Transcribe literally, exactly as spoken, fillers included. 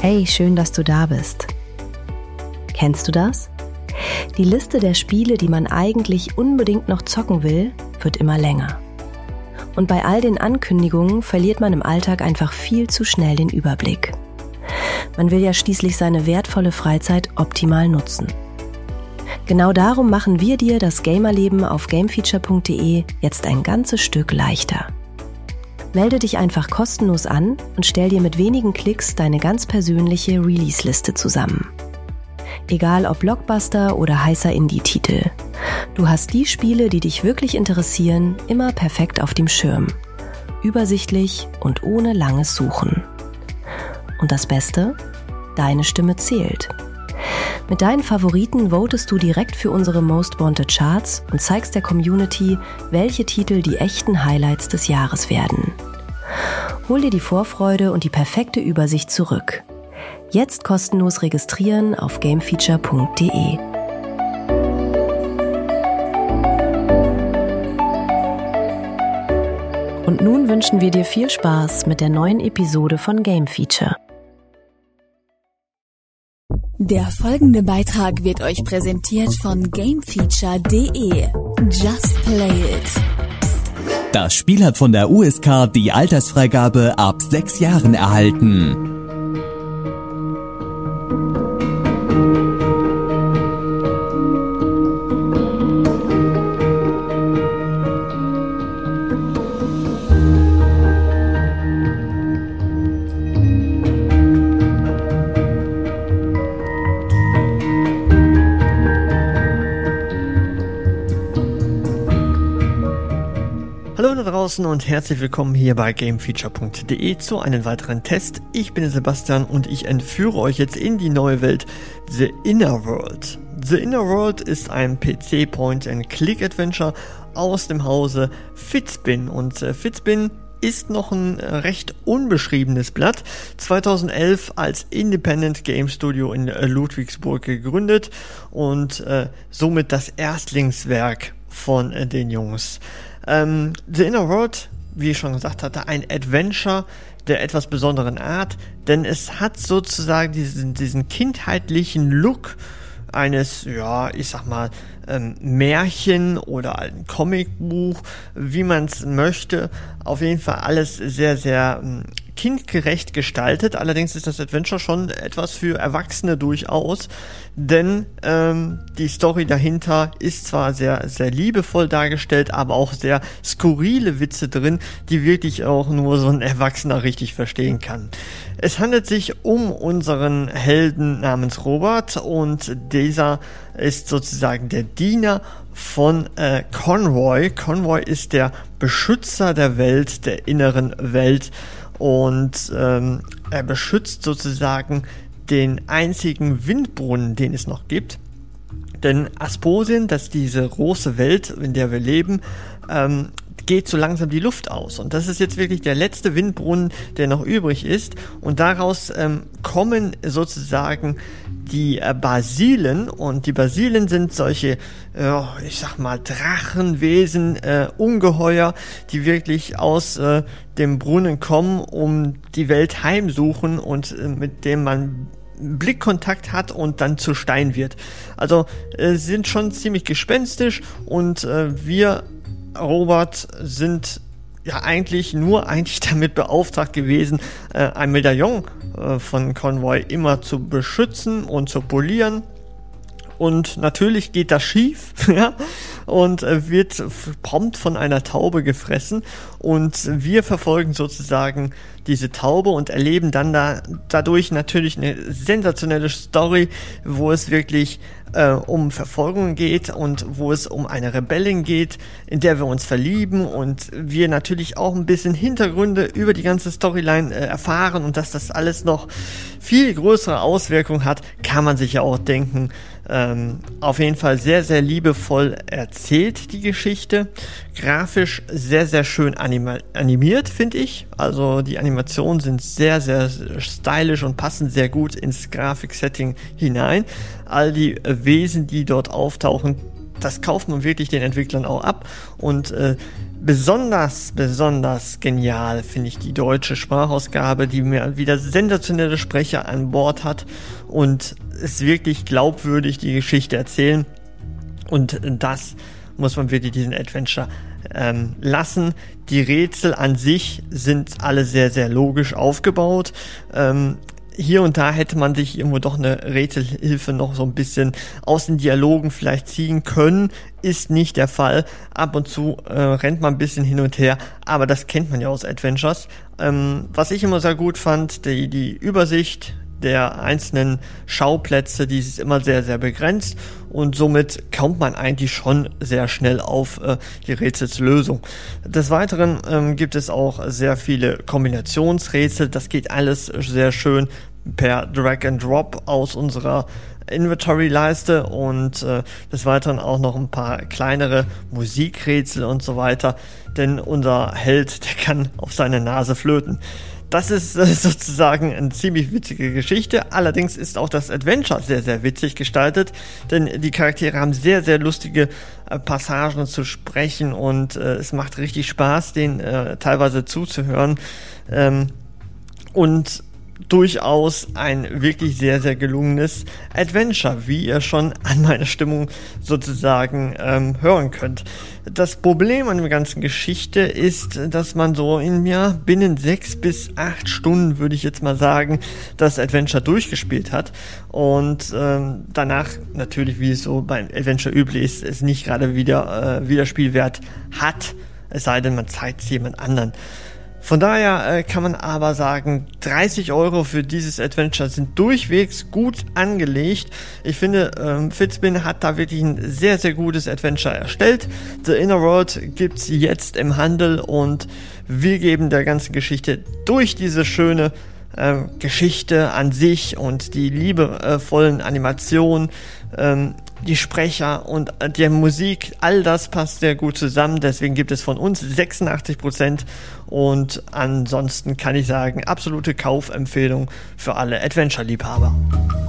Hey, schön, dass du da bist. Kennst du das? Die Liste der Spiele, die man eigentlich unbedingt noch zocken will, wird immer länger. Und bei all den Ankündigungen verliert man im Alltag einfach viel zu schnell den Überblick. Man will ja schließlich seine wertvolle Freizeit optimal nutzen. Genau darum machen wir dir das Gamerleben auf gamefeature punkt de jetzt ein ganzes Stück leichter. Melde dich einfach kostenlos an und stell dir mit wenigen Klicks deine ganz persönliche Release-Liste zusammen. Egal ob Blockbuster oder heißer Indie-Titel. Du hast die Spiele, die dich wirklich interessieren, immer perfekt auf dem Schirm. Übersichtlich und ohne langes Suchen. Und das Beste? Deine Stimme zählt. Mit deinen Favoriten votest du direkt für unsere Most Wanted Charts und zeigst der Community, welche Titel die echten Highlights des Jahres werden. Hol dir die Vorfreude und die perfekte Übersicht zurück. Jetzt kostenlos registrieren auf gamefeature punkt de. Und nun wünschen wir dir viel Spaß mit der neuen Episode von Game Feature. Der folgende Beitrag wird euch präsentiert von gamefeature punkt de. Just play it. Das Spiel hat von der U S K die Altersfreigabe ab sechs Jahren erhalten. Und herzlich willkommen hier bei gamefeature punkt de zu einem weiteren Test. Ich bin der Sebastian und ich entführe euch jetzt in die neue Welt The Inner World. The Inner World ist ein P C Point-and-Click-Adventure aus dem Hause Fizbin und äh, Fizbin ist noch ein äh, recht unbeschriebenes Blatt. zweitausendelf als Independent Game Studio in äh, Ludwigsburg gegründet und äh, somit das Erstlingswerk von äh, den Jungs. Ähm, The Inner World, wie ich schon gesagt hatte, ein Adventure der etwas besonderen Art, denn es hat sozusagen diesen, diesen kindheitlichen Look eines, ja, ich sag mal, ähm, Märchen oder ein Comicbuch, wie man es möchte. Auf jeden Fall alles sehr, sehr ähm, kindgerecht gestaltet. Allerdings ist das Adventure schon etwas für Erwachsene durchaus, denn ähm, die Story dahinter ist zwar sehr, sehr liebevoll dargestellt, aber auch sehr skurrile Witze drin, die wirklich auch nur so ein Erwachsener richtig verstehen kann. Es handelt sich um unseren Helden namens Robert und dieser ist sozusagen der Diener von äh, Conroy. Conroy ist der Beschützer der Welt, der inneren Welt. Und ähm, er beschützt sozusagen den einzigen Windbrunnen, den es noch gibt. Denn Asposien, das ist diese große Welt, in der wir leben, ähm, geht so langsam die Luft aus. Und das ist jetzt wirklich der letzte Windbrunnen, der noch übrig ist. Und daraus ähm, kommen sozusagen die äh, Basilen. Und die Basilen sind solche, äh, ich sag mal, Drachenwesen, äh, Ungeheuer, die wirklich aus äh, dem Brunnen kommen, um die Welt heimsuchen und äh, mit dem man Blickkontakt hat und dann zu Stein wird. Also äh, sind schon ziemlich gespenstisch und äh, wir Robert sind ja eigentlich nur eigentlich damit beauftragt gewesen, äh, ein Medaillon äh, von Conroy immer zu beschützen und zu polieren. Und natürlich geht das schief, ja, und äh, wird prompt von einer Taube gefressen. Und wir verfolgen sozusagen diese Taube und erleben dann da dadurch natürlich eine sensationelle Story, wo es wirklich äh, um Verfolgung geht und wo es um eine Rebellin geht, in der wir uns verlieben und wir natürlich auch ein bisschen Hintergründe über die ganze Storyline äh, erfahren und dass das alles noch viel größere Auswirkungen hat, kann man sich ja auch denken. Ähm, auf jeden Fall sehr, sehr liebevoll erzählt, die Geschichte. Grafisch sehr, sehr schön anima- animiert, finde ich. Also die Animationen sind sehr, sehr stylisch und passen sehr gut ins Grafiksetting hinein. All die Wesen, die dort auftauchen, das kauft man wirklich den Entwicklern auch ab und äh, besonders, besonders genial finde ich die deutsche Sprachausgabe, die mir wieder sensationelle Sprecher an Bord hat und es wirklich glaubwürdig die Geschichte erzählen und das muss man wirklich diesen Adventure ähm, lassen. Die Rätsel an sich sind alle sehr, sehr logisch aufgebaut. Ähm, Hier und da hätte man sich irgendwo doch eine Rätselhilfe noch so ein bisschen aus den Dialogen vielleicht ziehen können. Ist nicht der Fall. Ab und zu äh, rennt man ein bisschen hin und her, aber das kennt man ja aus Adventures. Ähm, was ich immer sehr gut fand, die, die Übersicht der einzelnen Schauplätze, die ist immer sehr, sehr begrenzt und somit kommt man eigentlich schon sehr schnell auf äh, die Rätselslösung. Des Weiteren ähm, gibt es auch sehr viele Kombinationsrätsel, das geht alles sehr schön per Drag and Drop aus unserer Inventory-Leiste und äh, des Weiteren auch noch ein paar kleinere Musikrätsel und so weiter, denn unser Held, der kann auf seine Nase flöten. Das ist äh, sozusagen eine ziemlich witzige Geschichte, allerdings ist auch das Adventure sehr, sehr witzig gestaltet, denn die Charaktere haben sehr, sehr lustige äh, Passagen zu sprechen und äh, es macht richtig Spaß, denen äh, teilweise zuzuhören ähm, und durchaus ein wirklich sehr, sehr gelungenes Adventure, wie ihr schon an meiner Stimmung sozusagen ähm, hören könnt. Das Problem an der ganzen Geschichte ist, dass man so in ja, binnen sechs bis acht Stunden, würde ich jetzt mal sagen, das Adventure durchgespielt hat und ähm, danach natürlich, wie es so beim Adventure üblich ist, es nicht gerade wieder äh, Wiederspielwert hat, es sei denn, man zeigt es jemand anderen. Von daher äh, kann man aber sagen, dreißig Euro für dieses Adventure sind durchwegs gut angelegt. Ich finde, ähm, Fizbin hat da wirklich ein sehr, sehr gutes Adventure erstellt. The Inner World gibt's jetzt im Handel und wir geben der ganzen Geschichte durch diese schöne äh, Geschichte an sich und die liebevollen Animationen, ähm, die Sprecher und die Musik, all das passt sehr gut zusammen, deswegen gibt es von uns sechsundachtzig Prozent und ansonsten kann ich sagen, absolute Kaufempfehlung für alle Adventure-Liebhaber.